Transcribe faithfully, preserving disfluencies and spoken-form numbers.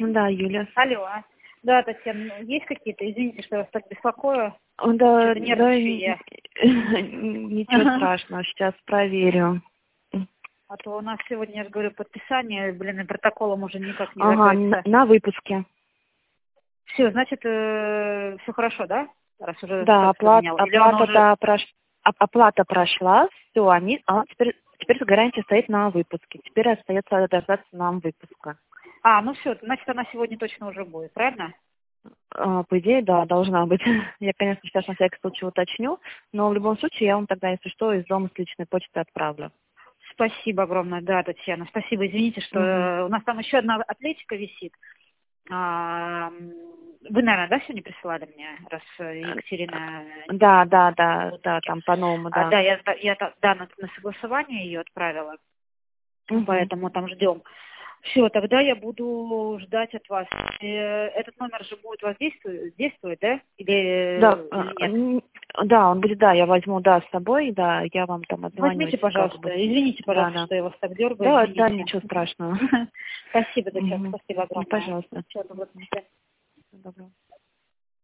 Да, Юля. Алло. Да, Татьяна, есть какие-то? Извините, что я вас так беспокою. Да, да, нервничаю я. ничего страшного, сейчас проверю. А то у нас сегодня, я же говорю, подписание, блин, и протоколом уже никак не Ага, закрыться. на, на выпуске. Все, значит, э, все хорошо, да? Раз уже Да, статус оплата, поменял. Или он оплата, уже... да, прош... оп- оплата прошла, все, они, а теперь, теперь гарантия стоит на выпуске. Теперь остается дождаться нам выпуска. А, ну все, значит, она сегодня точно уже будет, правильно? А, по идее, да, должна быть. Я, конечно, сейчас на всякий случай уточню, но в любом случае я вам тогда, если что, из дома с личной почты отправлю. Спасибо огромное, да, Татьяна. Спасибо, извините, что Угу. у нас там еще одна атлетика висит. А, вы, наверное, да, сегодня присылали мне, раз Екатерина... Да, да, да, да, там по-новому, А, да. да, я, я да, на, на согласование ее отправила, Угу. поэтому там ждем. Все, тогда я буду ждать от вас. Э, Этот номер же будет воздействовать, действовать, да? Да, Или, или а, нет? н- да, он будет, да, я возьму, да, с собой, да, я вам там Возьмите, отзвонюсь, как пожалуйста. бы. Извините, Да, пожалуйста, да. что я вас так дергаю, Да, да, извините. ничего страшного. Спасибо, Татьяна, Мгм. спасибо огромное. Пожалуйста. Всего доброго. До свидания. Доброго.